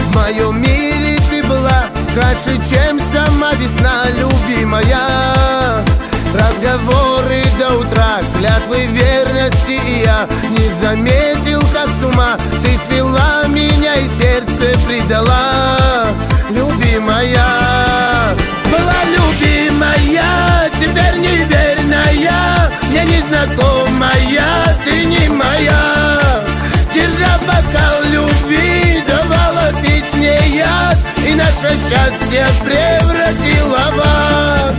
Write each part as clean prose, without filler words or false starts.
В моем мире ты была краше, чем сама весна, любимая. Разговоры до утра, клятвы верности, и я не заметил, как с ума ты свела меня и сердце предала, любимая. Была любимая, теперь неверная, мне незнакомая, ты не моя. Держа бокал любви, давала пить мне яд, и наше счастье превратила в ад.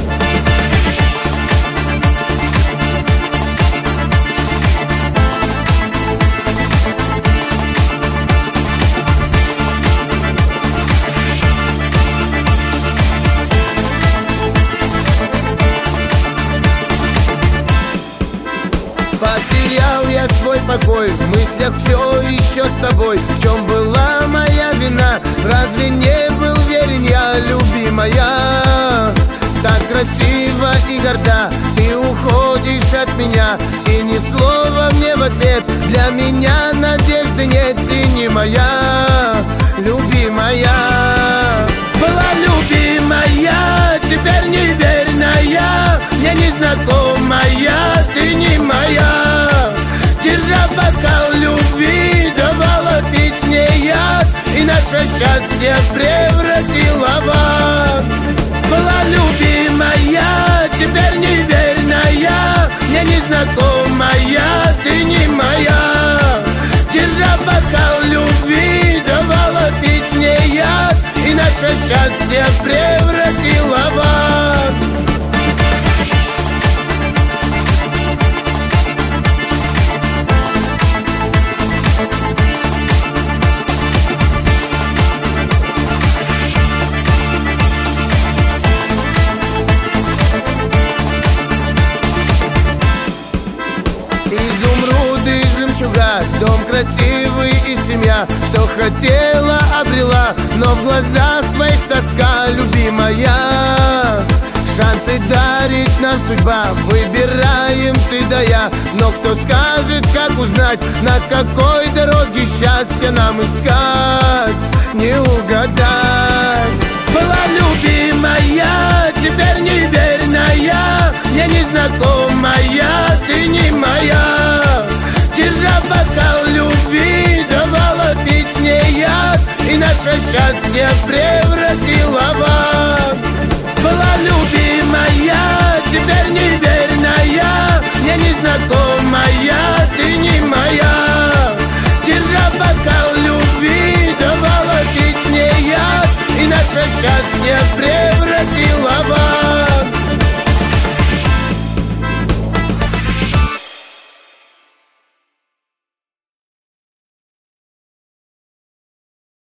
Потерял я свой покой, в мыслях все еще с тобой. В чем была моя вина? Разве не был верен я, любимая? Так красиво и горда ты уходишь от меня, и ни слова мне в ответ. Для меня надежды нет, ты не моя, любимая. Была любимая, теперь неверная, мне незнакомая, ты не моя. Держа бокал любви, давала пить мне яд, и наше счастье превратила в ад. Была любимая, теперь неверная, мне незнакомая, ты не моя. Держа бокал любви, давала пить мне яд, и наше счастье превратила в ад. Изумруды, жемчуга, дом красивый и семья. Что хотела, обрела, но в глазах твоих тоска, любимая. Шансы дарит нам судьба, выбираем ты да я. Но кто скажет, как узнать, на какой дороге счастье нам искать, не угадать. Была любимая, теперь неверная, мне незнакомая, ты не моя. Держа бокал любви, давала пить мне яд, и наше счастье превратила в ад. Была любимая, теперь неверная, мне незнакомая, ты не моя. Держа бокал любви, давала пить мне яд, и наше счастье превратила в ад.